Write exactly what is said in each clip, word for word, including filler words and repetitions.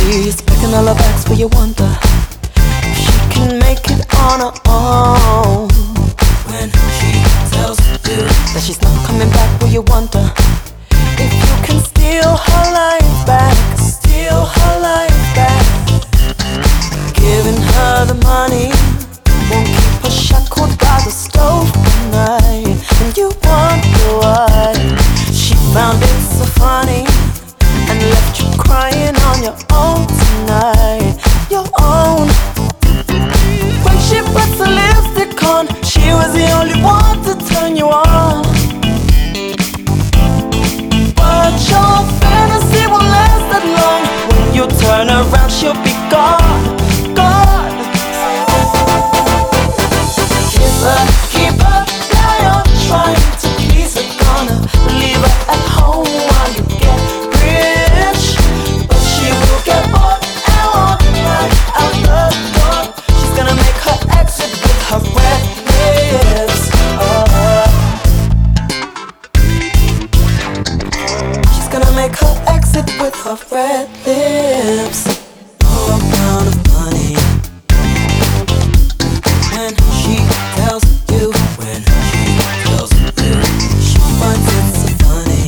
She's picking all her bags for you wonder if she can make it on her own. When she tells you that she's not coming back, will you wonder if you can steal her life back? Steal her life back. Giving her the money won't keep her shackled by the stove at night. And you wonder why she found it so funny and left you crying on your own tonight. Your own. When she puts her lipstick on, she was the only one to turn you on. But your fantasy won't last that long. When you turn around, she'll be gone, gone. Kiss her, keep her, now you're trying to please her. Gonna leave her at home while you get rich, but she will get bored and walk right out the door. She's gonna make her exit with her red lips. Oh. She's gonna make her exit with her red lips. Oh, amount of money. When she tells you, when she tells you, she finds it so funny.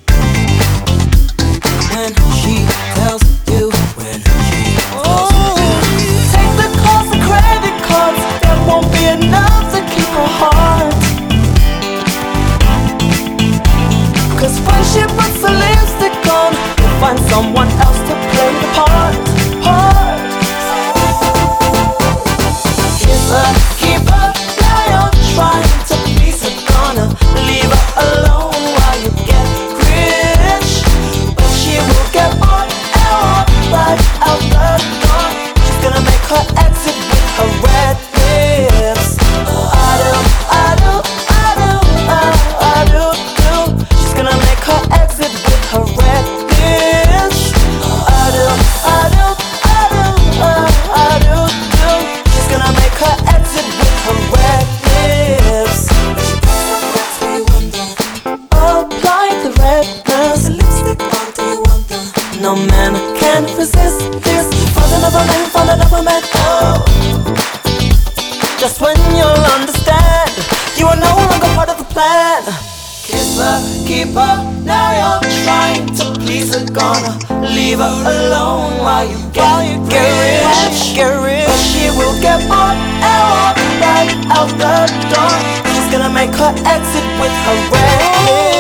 When she tells you, when she tells you, take the calls and credit cards, that won't be enough to keep her heart. Cause when she puts her lipstick on, you'll find someone else to play the part, part. Kiss her, keep her, now you're trying to please her. Gonna leave her alone while you get rich, but she will get bored and walk right out the door. She's gonna make her exit with her red lips. I do, I do, I do, I, I do, do. She's gonna make her exit with her red lips. I do, I do, I do, I, I do, do. She's gonna make her exit with her red lips. Apply the redness, lipstick on, do you want the? No man can resist this. Find another man, find another man. Oh, just when you'll understand, you are no longer part of the plan. Kiss her, keep her, now you're trying to please her. Gonna leave her alone while you get, you get rich, get rich. But she will get bored and walk right out the door. She's gonna make her exit with her red lips.